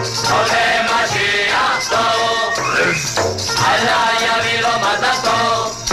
עולה משיח טוב, אללה יביא לו מזל טוב.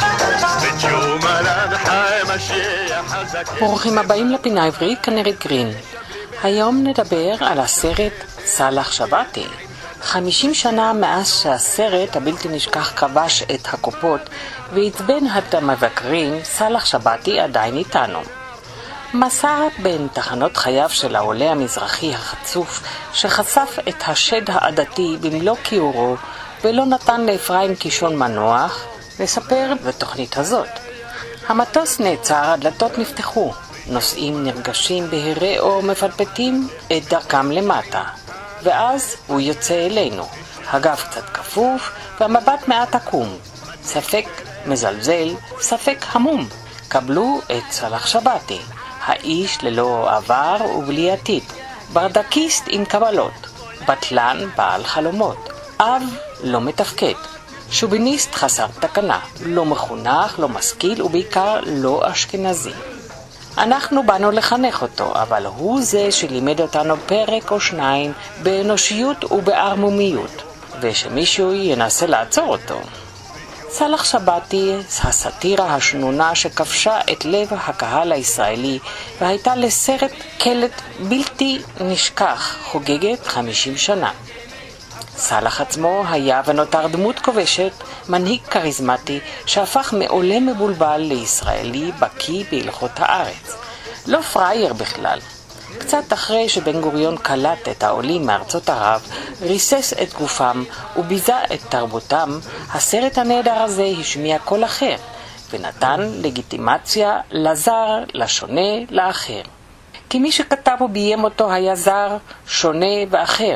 ברוכים הבאים לפינה העברית כנרת גרין. היום נדבר על הסרט סאלח שבתי. 50 שנה מאז שהסרט הבלתי נשכח כבש את הקופות ועצבן את המבקרים, סאלח שבתי עדיין איתנו. מסע בין תחנות חייו של העולה המזרחי החצוף שחשף את השד העדתי במלוא כיעורו ולא נתן לאפרים קישון מנוח, נספר בתוכנית הזאת. המטוס נעצר, הדלתות נפתחו, נוסעים נרגשים בהירי אור מפלפטים את דרכם למטה, ואז הוא יוצא אלינו, הגב קצת כפוף והמבט מעט עקום, ספק מזלזל, ספק המום. קבלו את סאלח שבתי, האיש ללא עבר ובלי עתיד, ברדקיסט עם קבלות, בטלן בעל חלומות, אב לא מתפקד, שוביניסט חסר תקנה, לא מחונך, לא משכיל ובעיקר לא אשכנזי. אנחנו באנו לחנך אותו, אבל הוא זה שלימד אותנו פרק או שניים באנושיות ובערמומיות, ושמישהו ינסה לעצור אותו. סאלח שבתי, הסאטירה השנונה שכבשה את לב הקהל הישראלי והייתה לסרט קלט בלתי נשכח, חוגגת 50 שנה. סאלח עצמו היה ונותר דמות כובשת, מנהיג קריזמטי שהפך מעולה מבולבל לישראלי בקי בהלכות הארץ. לא פרייר בכלל. קצת אחרי שבן גוריון קלט את העולים מארצות ערב, ריסס את גופם וביזה את תרבותם, הסרט הנהדר הזה השמיע קול אחר, ונתן לגיטימציה לזר, לשונה, לאחר. כי מי שכתב וביים אותו היה זר, שונה ואחר.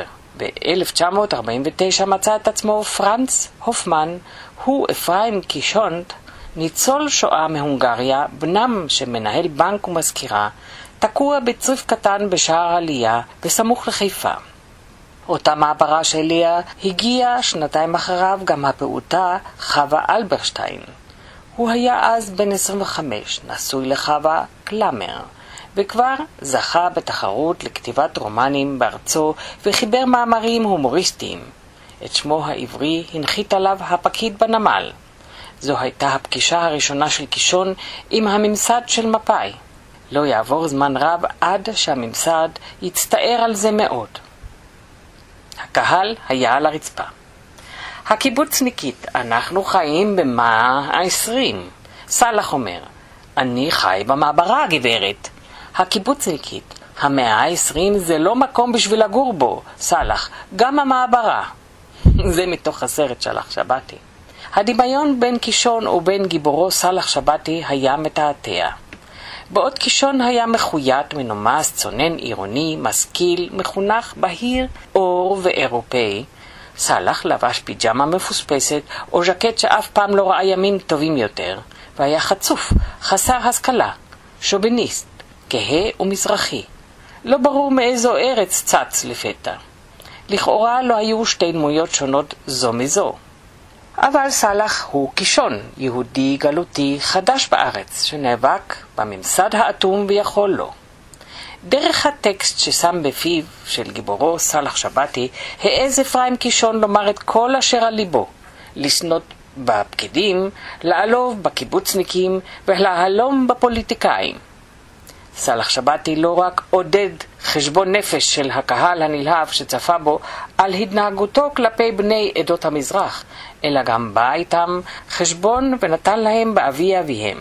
ב-1949 מצא את עצמו פרנץ הופמן, הוא אפרים קישונט, ניצול שואה מהונגריה, בנם שמנהל בנק ומזכירה, תקוע בצריף קטן בשער עלייה בסמוך לחיפה. אותה מעברה של ליה הגיעה שנתיים אחריו גם הפעוטה חווה אלברשטיין. הוא היה אז בן 25, נשוי לחווה קלמר, וכבר זכה בתחרות לכתיבת רומנים בארצו וחיבר מאמרים הומוריסטיים. את שמו העברי הנחית עליו הפקיד בנמל. זו הייתה הפגישה הראשונה של קישון עם הממסד של מפא"י. לא יעבור זמן רב עד שהממסד יצטער על זה מאוד. הקהל היה על הרצפה. הקיבוצניקית, אנחנו חיים במאה ה-20. סאלח אומר, אני חי במעברה, גברת. הקיבוצניקית, המאה ה-20 זה לא מקום בשביל לגור בו, סאלח, גם המעברה. זה מתוך הסרט סאלח שבתי. הדמיון בין קישון ובין גיבורו סאלח שבתי היה מתעתע. בעוד קישון היה מחוית, מנומס, צונן עירוני, משכיל, מחונך, בהיר, אור ואירופאי, סאלח לבש פיג'מה מפוספסת או ז'קט שאף פעם לא ראה ימים טובים יותר, והיה חצוף, חסר השכלה, שוביניסט, כהה ומזרחי. לא ברור מאיזו ארץ צץ לפתע. לכאורה לא היו שתי דמויות שונות זו מזו. אבל סאלח הוא קישון, יהודי גלותי חדש בארץ, שנאבק בממסד האטום ויכול לו. דרך הטקסט ששם בפיו של גיבורו סאלח שבתי, העז אפרים קישון לומר את כל אשר על ליבו, לשנות בפקידים, לעלוב בקיבוצניקים ולהלום בפוליטיקאים. סאלח שבתי לא רק עודד חשבון נפש של הקהל הנלהב שצפה בו על התנהגותו כלפי בני עדות המזרח, אלא גם בא איתם חשבון ונתן להם באבי אביהם.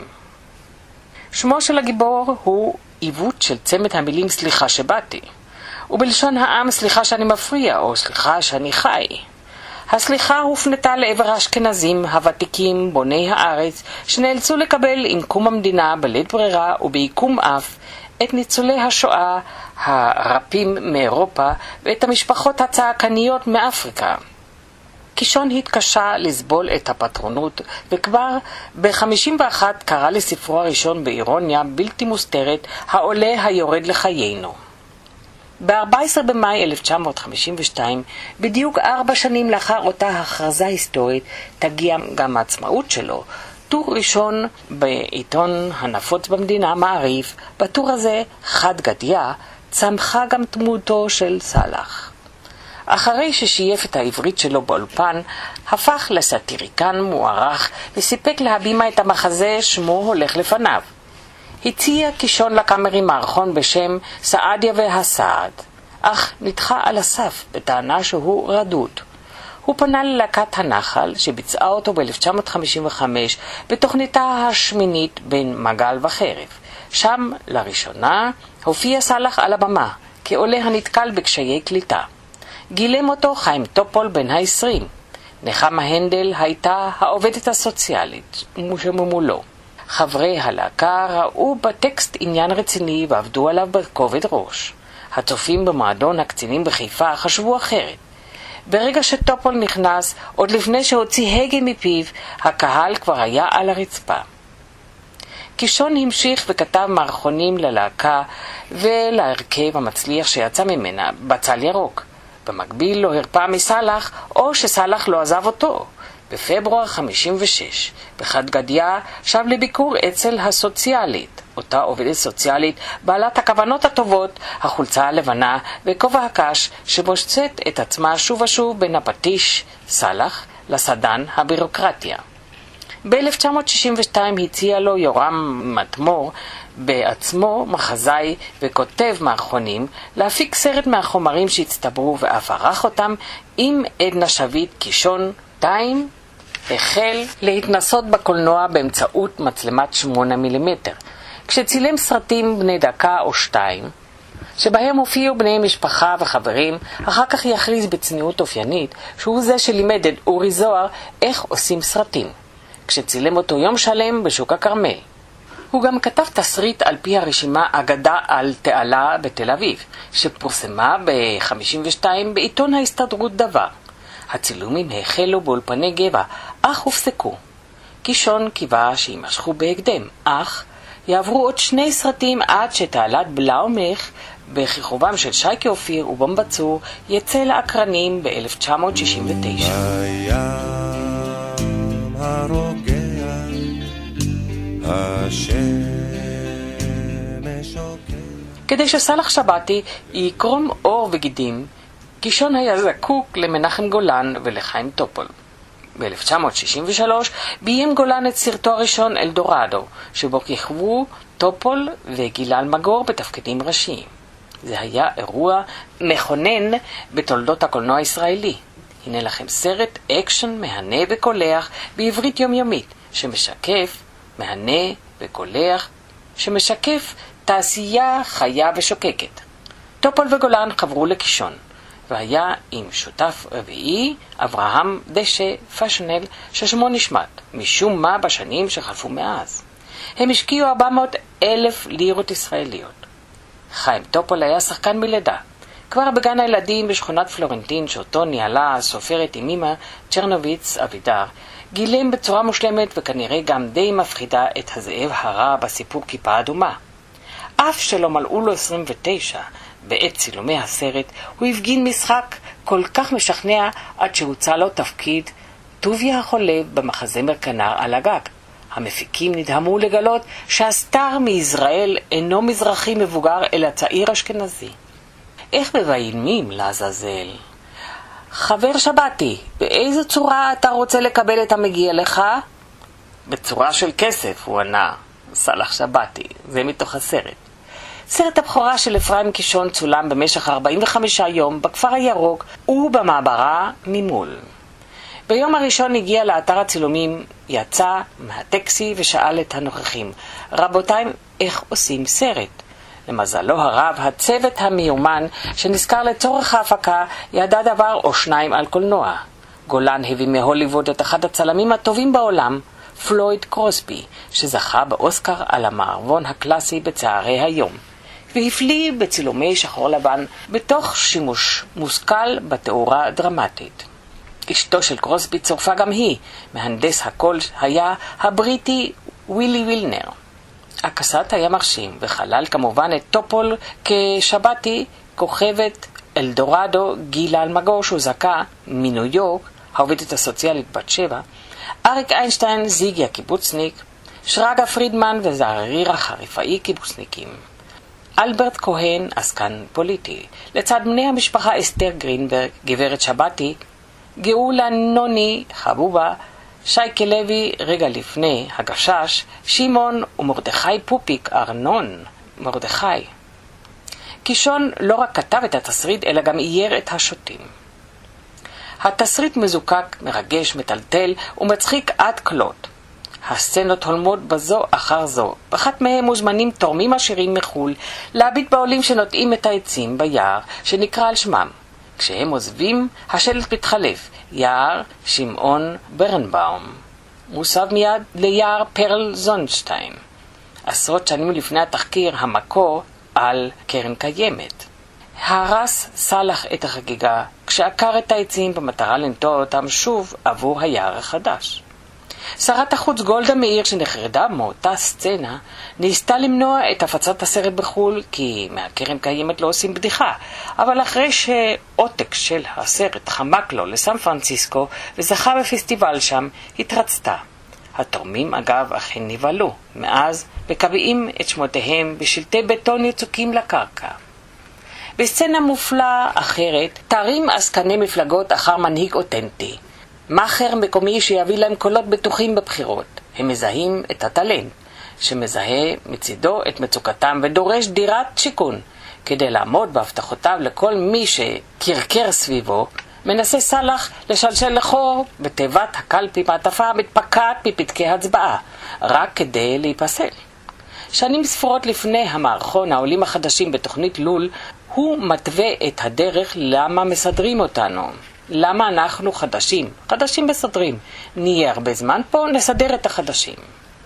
שמו של הגיבור הוא עיוות של צמד המילים סליחה שבאתי, ובלשון העם סליחה שאני מפריע או סליחה שאני חי. הסליחה הופנתה לעבר האשכנזים הוותיקים בוני הארץ שנאלצו לקבל עם קום המדינה בלית ברירה ובעיקום אף את ניצולי השואה הרפים מאירופה ואת המשפחות הצעקניות מאפריקה. קישון התקשה לסבול את הפטרונות וכבר ב-51 קרא לספרו הראשון באירוניה בלתי מוסתרת העולה היורד לחיינו. ב-14 במאי 1952, בדיוק 4 שנים לאחר אותה הכרזה היסטורית, תגיע גם העצמאות שלו. טור ראשון בעיתון הנפוץ במדינה, מעריף. בטור הזה, חד גדיה, צמחה גם דמותו של סאלח. אחרי ששייף את העברית שלו באולפן, הפך לסטיריקן מוערך וסיפק להבימה את המחזה שמו הולך לפניו. הציע קישון לקאמרי מערכון בשם סעדיה והסעד, אך נדחה על הסף בטענה שהוא רדוד. הוא פנה ללהקת הנחל שביצעה אותו ב-1955 בתוכניתה השמינית בין מגל וחרב. שם לראשונה הופיע סלח על הבמה כעולה הנתקל בקשיי קליטה. גילם אותו חיים טופול בן ה-20. נחמה הנדל הייתה העובדת הסוציאלית שממולו. חברי הלהקה ראו בטקסט עניין רציני ועבדו עליו בכובד ראש. הצופים במועדון הקצינים בחיפה חשבו אחרת. ברגע שטופול נכנס, עוד לפני שהוציא הגה מפיו, הקהל כבר היה על הרצפה. קישון המשיך וכתב מערכונים ללהקה ולהרכב המצליח שיצא ממנה, בצל ירוק. במקביל לא הרפא מסלח, או שסלח לא עזב אותו. בפברואר 56, בחד גדיה שב לביקור אצל הסוציאלית, אותה עובדת סוציאלית בעלת הכוונות הטובות, החולצה הלבנה וכובע הקש שבושצת את עצמה שוב ושוב בין הפטיש, סלח, לסדן הבירוקרטיה. ב-1962 הציע לו יורם מתמור, בעצמו מחזאי וכותב מערכונים, להפיק סרט מהחומרים שהצטברו ואף ערך אותם עם עדנה שביט קישון. החל להתנסות בקולנוע באמצעות מצלמת 8 מילימטר. כשצילם סרטים בני דקה או 2, שבהם הופיעו בני משפחה וחברים, אחר כך יכריז בצניעות אופיינית שהוא זה שלימד את אורי זוהר איך עושים סרטים. כשצילם אותו יום שלם בשוק הכרמל. הוא גם כתב תסריט על פי הרשימה אגדה על תעלה בתל אביב, שפורסמה ב-52 בעיתון ההסתדרות דבר. הצילומים החלו באולפני גבע, אך הופסקו. קישון קיווה שימשכו בהקדם, אך יעברו עוד 2 סרטים עד שתעלת בלאומך בכיכובם של שייקה אופיר ובומבצור יצא לאקרנים ב-1969. בים הרוגע השמש עוקר. כדי שסלח שבתי יקרום אור וגידים, קישון היה זקוק למנחם גולן ולחיים טופול. ב-1963 ביים גולן את סרטו הראשון אלדורדו, שבו כיכבו טופול וגילל מגור בתפקידים ראשיים. זה היה אירוע מכונן בתולדות הקולנוע הישראלי. הנה לכם סרט אקשן מהנה וקולח בעברית יומיומית, שמשקף מהנה וקולח, שמשקף תעשייה חיה ושוקקת. טופול וגולן חברו לקישון, והיה עם שותף רביעי, אברהם דשא פשנל, ששמו נשמט, משום מה בשנים שחלפו מאז. הם השקיעו 400,000 לירות ישראליות. חיים טופול היה שחקן מלידה. כבר בגן הילדים בשכונת פלורנטין, שאותו ניהלה הסופרת אימימה צ'רנוביץ אבידר, גילם בצורה מושלמת וכנראה גם די מפחידה את הזאב הרע בסיפור כיפה אדומה. אף שלא מלאו לו 29, בעת צילומי הסרט הוא הפגין משחק כל כך משכנע עד שהוצא לו תפקיד טוביה החולב במחזמר כנר על הגג. המפיקים נדהמו לגלות שהסטאר מישראל אינו מזרחי מבוגר אלא צעיר אשכנזי. איך מביימים לעזאזל? חבר שבתי, באיזו צורה אתה רוצה לקבל את המגיע לך? בצורה של כסף, הוא ענה. סלח שבתי, זה מתוך הסרט. סרט הבכורה של אפרים קישון צולם במשך 45 יום בכפר הירוק ובמעברה ממול. ביום הראשון הגיע לאתר הצילומים, יצא מהטקסי ושאל את הנוכחים, רבותיי, איך עושים סרט? למזלו הרב, הצוות המיומן שנזכר לצורך ההפקה ידע דבר או 2 על קולנוע. גולן הביא מהוליווד את אחד הצלמים הטובים בעולם, פלויד קרוסבי, שזכה באוסקר על המערבון הקלאסי בצהרי היום, והפליא בצילומי שחור לבן בתוך שימוש מושכל בתאורה דרמטית. אשתו של קרוסבי צורפה גם היא, מהנדס הקול היה הבריטי ווילי וילנר. הקסט היה מרשים וכלל כמובן את טופול כשבתי, כוכבת אלדורדו גילה אלמגור שהוזעקה מניו יורק, העובדת הסוציאלית בת 7, אריק איינשטיין זיגי הקיבוצניק, שרגא פרידמן וזרריר החריפאי קיבוצניקים. אלברט כהן, עסקן פוליטי. לצד בני המשפחה אסתר גרינברג, גברת שבתי, גאולה נוני חבובה, שייקה לוי רגע לפני הגשש, שמעון ומרדכי פופיק ארנון מרדכי. קישון לא רק כתב את התסריט אלא גם אייר את השוטים. התסריט מזוקק, מרגש, מטלטל ומצחיק עד כלות. הסצנות הולמות בזו אחר זו. באחת מהם מוזמנים תורמים עשירים מחול להביט בעולים שנוטעים את העצים ביער שנקרא על שמם. כשהם עוזבים, השלט מתחלף, יער שמעון ברנבאום. מוסב מיד ליער פרל זונשטיין. עשרות שנים לפני התחקיר המקור על קרן קיימת. הרס סלח את החגיגה כשעקר את העצים במטרה לנטוע אותם שוב עבור היער החדש. שרת החוץ גולדה מאיר שנחרדה מאותה סצנה ניסתה למנוע את הפצת הסרט בחול כי מהקרן קיימת לא עושים בדיחה, אבל אחרי שעותק של הסרט חמק לו לסן פרנסיסקו וזכה בפסטיבל שם התרצתה. התורמים אגב אכן נבהלו, מאז מקבעים את שמותיהם בשלטי בטון יצוקים לקרקע. בסצנה מופלאה אחרת תרים עסקני מפלגות אחר מנהיג אותנטי. מאחר מקומי שיביא להם קולות בטוחים בבחירות. הם מזהים את הטלנט, שמזהה מצידו את מצוקתם ודורש דירת שיכון. כדי לעמוד בהבטחותיו לכל מי שקרקר סביבו, מנסה סלח לשלשל לחור בתיבת הקלפי מעטפה המתפקעת מפתקי הצבעה, רק כדי להיפסל. שנים ספורות לפני המערכון העולים החדשים בתוכנית לול, הוא מתווה את הדרך למה מסדרים אותנו. למה אנחנו חדשים בסדרים. נהיה הרבה זמן פה, נסדר את החדשים.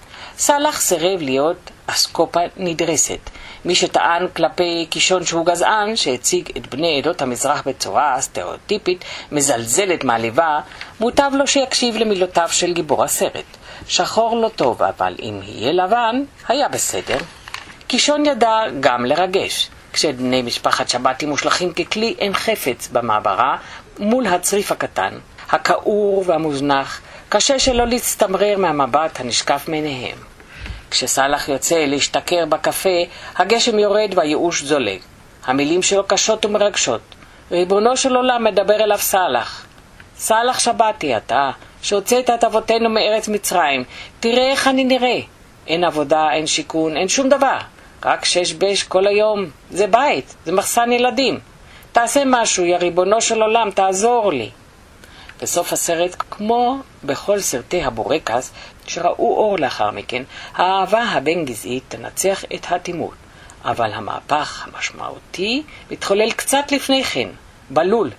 סלח סירב להיות אסקופה נדרסת. מי שטען כלפי קישון שהוא גזען, שהציג את בני עדות המזרח בצורה סטריאוטיפית, מזלזלת מעליבה, מוטב לו שיקשיב למילותיו של גיבור הסרט. שחור לא טוב, אבל אם יהיה לבן, היה בסדר. קישון ידע גם לרגש. כשבני משפחת שבתי מושלכים ככלי אין חפץ במעברה, מול הצריף הקטן, הכעור והמוזנח, קשה שלא להצטמרר מהמבט הנשקף מעיניהם. כשסלח יוצא להשתכר בקפה, הגשם יורד והייאוש זולג. המילים שלו קשות ומרגשות. ריבונו של עולם מדבר אליו סלח. סלח שבתי אתה, שהוצאת את אבותינו מארץ מצרים. תראה איך אני נראה. אין עבודה, אין שיכון, אין שום דבר. רק שש כל היום. זה בית, זה מחסן ילדים. תעשה משהו, יא ריבונו של עולם, תעזור לי. בסוף הסרט, כמו בכל סרטי הבורקס שראו אור לאחר מכן, האהבה הבין-גזעית תנצח את האטימות. אבל המהפך המשמעותי מתחולל קצת לפני כן, בלול,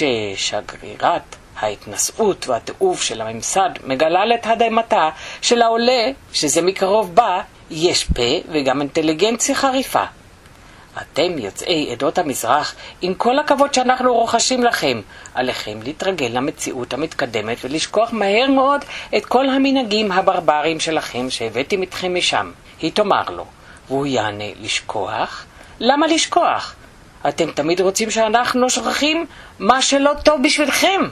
כששגרירת ההתנשאות והתיעוב של הממסד מגלה לתדהמתה של העולה, שזה מקרוב בה, יש פה וגם אינטליגנציה חריפה. אתם יוצאי עדות המזרח, עם כל הכבוד שאנחנו רוחשים לכם, עליכם להתרגל למציאות המתקדמת ולשכוח מהר מאוד את כל המנהגים הברברים שלכם שהבאתם אתכם משם. היא תאמר לו, והוא יענה, לשכוח? למה לשכוח? אתם תמיד רוצים שאנחנו שוכחים מה שלא טוב בשבילכם.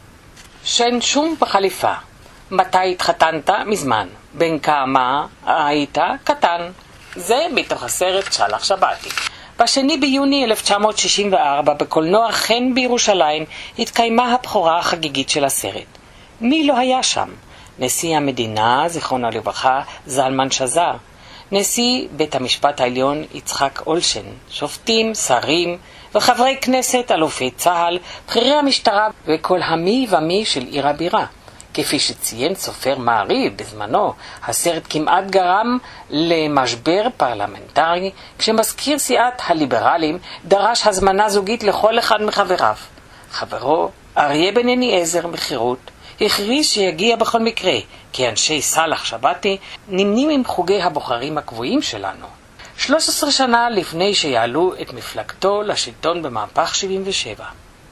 שאין שום בחליפה. מתי התחתנת? מזמן. בן כמה היית? קטן. זה מתוך הסרט שלח שבתי. ב2 ביוני 1964 בקולנוע חן בירושלים התקיימה הבכורה החגיגית של הסרט. מי לא היה שם? נשיא המדינה, זיכרונו לברכה, זלמן שזר, נשיא בית המשפט העליון יצחק אולשן, שופטים, שרים וחברי כנסת, אלופי צה"ל, בכירי המשטרה וכל המי ומי של עיר הבירה. כפי שציין סופר מעריב בזמנו, הסרט כמעט גרם למשבר פרלמנטרי, כשמזכיר סיעת הליברלים דרש הזמנה זוגית לכל אחד מחבריו. חברו, אריה בן אליעזר מחירות, הכריז שיגיע בכל מקרה, כי אנשי סלח שבתי נמנים עם חוגי הבוחרים הקבועים שלנו. 13 שנה לפני שיעלו את מפלגתו לשלטון במהפך 77.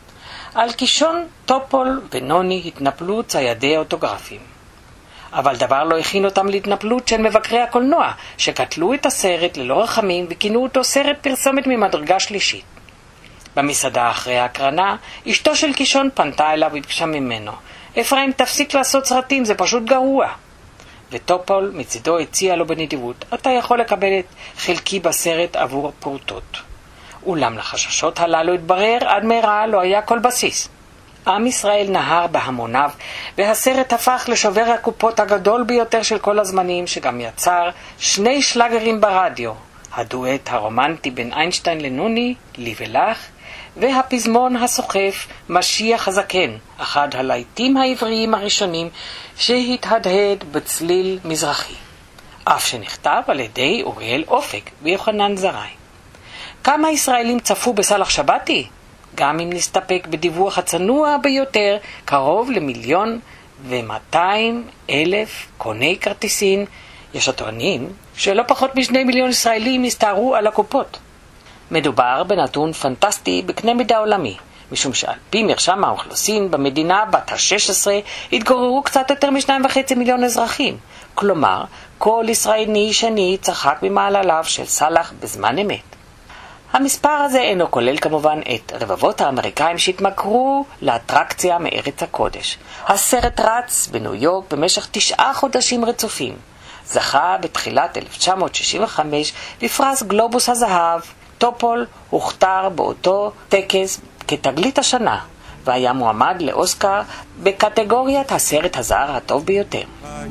על קישון, טופול ונוני התנפלו ציידי אוטוגרפים. אבל דבר לא הכין אותם להתנפלות של מבקרי הקולנוע, שקטלו את הסרט ללא רחמים וכינו אותו סרט פרסומת ממדרגה שלישית. במסעדה אחרי ההקרנה, אשתו של קישון פנתה אליו וביקשה ממנו, אפרים, תפסיק לעשות סרטים, זה פשוט גרוע. וטופול מצידו הציע לו בנדיבות, אתה יכול לקבל את חלקי בסרט עבור פרוטות. אולם לחששות הללו התברר עד מהרה לא היה כל בסיס. עם ישראל נהר בהמוניו, והסרט הפך לשובר הקופות הגדול ביותר של כל הזמנים, שגם יצר 2 שלאגרים ברדיו, הדואט הרומנטי בין איינשטיין לנוני, לי ולך, והפזמון הסוחף משיח הזקן, אחד הלהיטים העבריים הראשונים שהתהדהד בצליל מזרחי, אף שנכתב על ידי אוריאל אופק ויוחנן זרעי. כמה ישראלים צפו בסלח שבתי? גם אם נסתפק בדיווח הצנוע ביותר, קרוב ל1,200,000 קוני כרטיסין. יש הטוענים שלא פחות מ2 מיליון ישראלים הסתערו על הקופות. מדובר בנתון פנטסטי בקנה מידה עולמי, משום שעל פי מרשם האוכלוסין במדינה בת ה-16 התגוררו קצת יותר מ2.5 מיליון אזרחים. כלומר, כל ישראלי שני צחק ממעלליו של סלח בזמן אמת. המספר הזה אינו כולל כמובן את רבבות האמריקאים שהתמכרו לאטרקציה מארץ הקודש. הסרט רץ בניו יורק במשך 9 חודשים רצופים. זכה בתחילת 1965 בפרס גלובוס הזהב. טופול הוכתר באותו טקס כתגלית השנה, והיה מועמד לאוסקר בקטגוריית הסרט הזר הטוב ביותר.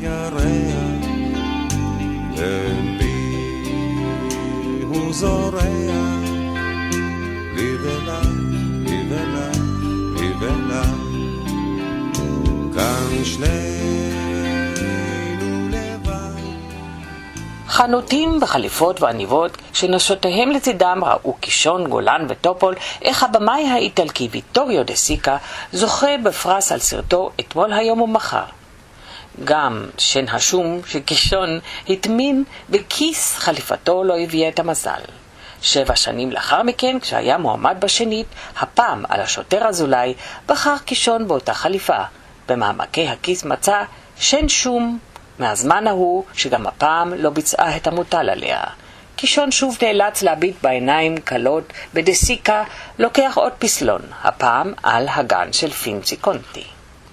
חנותים בחליפות ועניבות שנשותיהם לצידם ראו קישון, גולן וטופול איך הבמאי האיטלקי ויטוריו דה סיקה זוכה בפרס על סרטו אתמול היום ומחר. גם שן השום שקישון התמין בכיס חליפתו לא הביא את המזל. 7 שנים לאחר מכן, כשהיה מועמד בשנית, הפעם על השוטר אזולאי, בחר קישון באותה חליפה. במעמקי הכיס מצא שן שום מהזמן ההוא, שגם הפעם לא ביצעה את המוטל עליה. קישון שוב נאלץ להביט בעיניים קלות בדסיקה, לוקח עוד פסלון, הפעם על הגן של פינצי קונטי.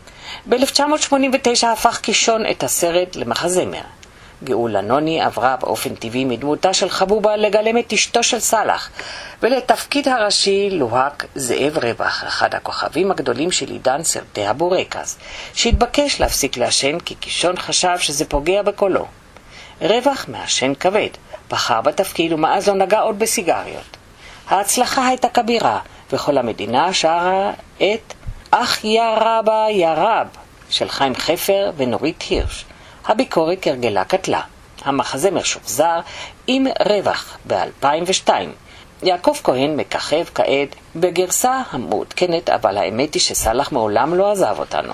ב-1989 הפך קישון את הסרט למחזמר. גאולה נוני עברה באופן טבעי מדמותה של חבובה לגלם את אשתו של סלח, ולתפקיד הראשי לוהק זאב רווח, אחד הכוכבים הגדולים של עידן סרטי הבורקס, שהתבקש להפסיק לעשן כי קישון חשב שזה פוגע בקולו. רווח מעשן כבד, בחר בתפקיד ומאז לא נגע עוד בסיגריות. ההצלחה הייתה כבירה, וכל המדינה שרה את אך יא רבא יא רב של חיים חפר ונורית הירש. הביקורת כרגלה קטלה. המחזמר שוחזר עם רווח ב-2002. יעקב כהן מככב כעת בגרסה המעודכנת, אבל האמת היא שסלח מעולם לא עזב אותנו.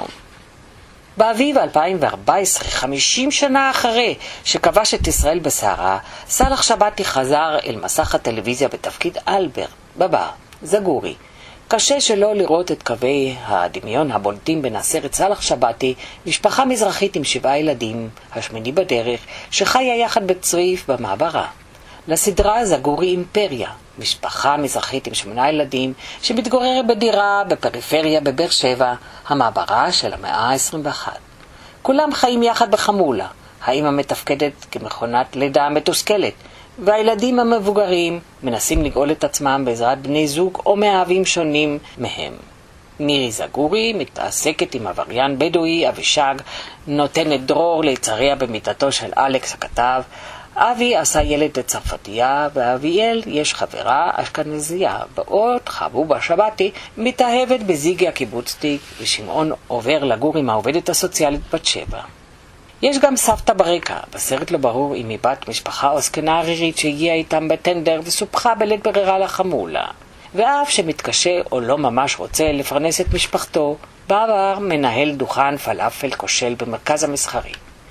באביב 2014, 50 שנה אחרי שכבש את ישראל בסערה, סלח שבתי חזר אל מסך הטלוויזיה בתפקיד אלברט בבר זגורי. קשה שלא לראות את קווי הדמיון הבולטים בין הסרט סלח שבתי, משפחה מזרחית עם 7 ילדים, השמיני בדרך, שחיה יחד בצריף במעברה. לסדרה זגורי אימפריה, משפחה מזרחית עם 8 ילדים, שמתגוררת בדירה בפריפריה בבאר שבע, המעברה של המאה ה-21. כולם חיים יחד בחמולה, האמא מתפקדת כמכונת לידה מתוסכלת, והילדים המבוגרים מנסים לגאול את עצמם בעזרת בני זוג או מאהבים שונים מהם. מירי זגורי מתעסקת עם עבריין בדואי, אבישג נותנת דרור ליצריה במיטתו של אלכס הכתב, אבי עשה ילד לצרפתייה, ואביאל יש חברה אשכנזייה, בעוד חבובה שבתי מתאהבת בזיגי הקיבוצניק, ושמעון עובר לגור עם העובדת הסוציאלית בת 7. יש גם סבתא ברקע, בסרט לא ברור אם היא בת משפחה או זקנה ערירית שהגיעה איתם בטנדר וסופחה בלית ברירה לחמולה. ואף שמתקשה או לא ממש רוצה לפרנס את משפחתו, בעבר מנהל דוכן פלאפל כושל במרכז המסחרי.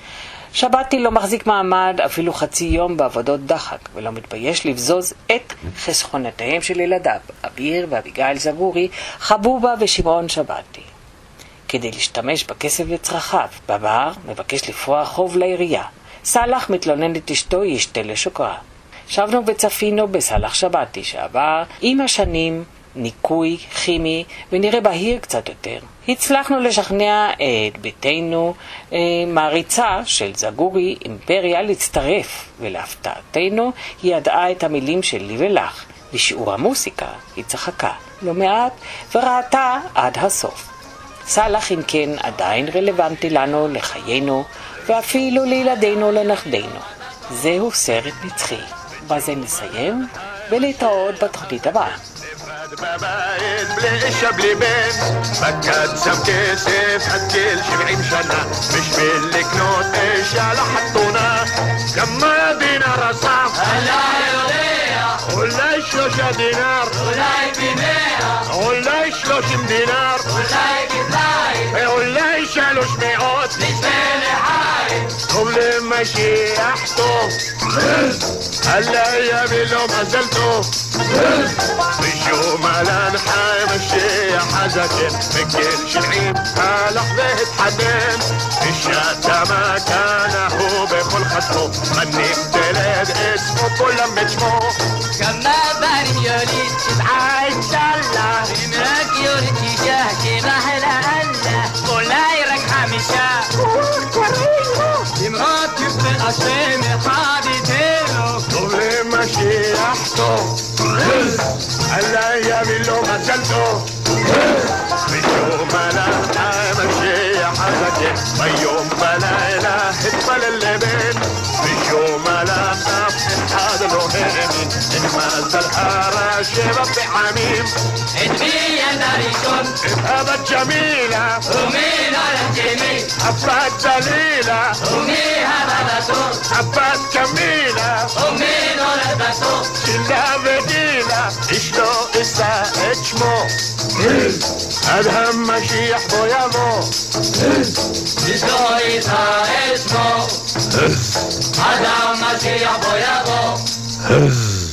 שבתי לא מחזיק מעמד אפילו חצי יום בעבודות דחק, ולא מתבייש לבזוז את חסכונותיהם של ילדיו, אביר ואביגיל זגורי, חבובה ושמעון שבתי. כדי להשתמש בכסף לצרכיו, בעבר מבקש לפרוע חוב לעירייה. סלח מתלונן את אשתו, ישתה לשוקרה. שבנו וצפינו בסלח שבתי שעבר עם השנים ניקוי כימי ונראה בהיר קצת יותר. הצלחנו לשכנע את ביתנו מעריצה של זגורי אימפריה להצטרף, ולהפתעתנו היא ידעה את המילים שלי ולך. בשיעור המוסיקה היא צחקה לא מעט וראתה עד הסוף. סלח אם כן עדיין רלוונטי לנו, לחיינו, ואפילו לילדינו לנכדינו. זהו סרט נצחי. בזה נסיים, ולהתראות בתוכנית הבאה. בבית בלי אישה בלי בן, פקד שם כסף עד גיל 70 שנה בשביל לקנות אישה לחתונה. כמה דינר אסף? אללה יודע, אולי 3 דינר, אולי ב100, אולי 30 דינר, אולי כדאי, ואולי 300. נשווה לחיים, טוב למשיח טוב, אללה יביא לו מזל טוב. משום אלן חי משיח הזקן, בגיל 70 הלך והתחתן. אישה מכנה הוא בכל חתמו, מנים תלד אסמו כולם בשמו. כמה בנים יוליד 7 אינשאללה, אם רק יוליד 6 כמחלה אללה, אולי רק 5 אם רק יפתח השם אחד יתנו. טוב למשיח טוב, אללה יביא לו מזל טוב. משום אלן חי משיח הזקן, ביום בלילה התפלל לבן. משום אלן אף אחד לא האמין, אין מזל הרע 7 פעמים. את מי ילדה ראשון את הבת ג'מילה, ומי נולד ג'מיל, הבת דלילה, ומי הבא בתור, הבת קמילה, ומי נולד בתור. שילה וגילה, אשתו אשא את שמו, עד המשיח בו יבוא. לזכור ישראל שמו, עד המשיח בו יבוא.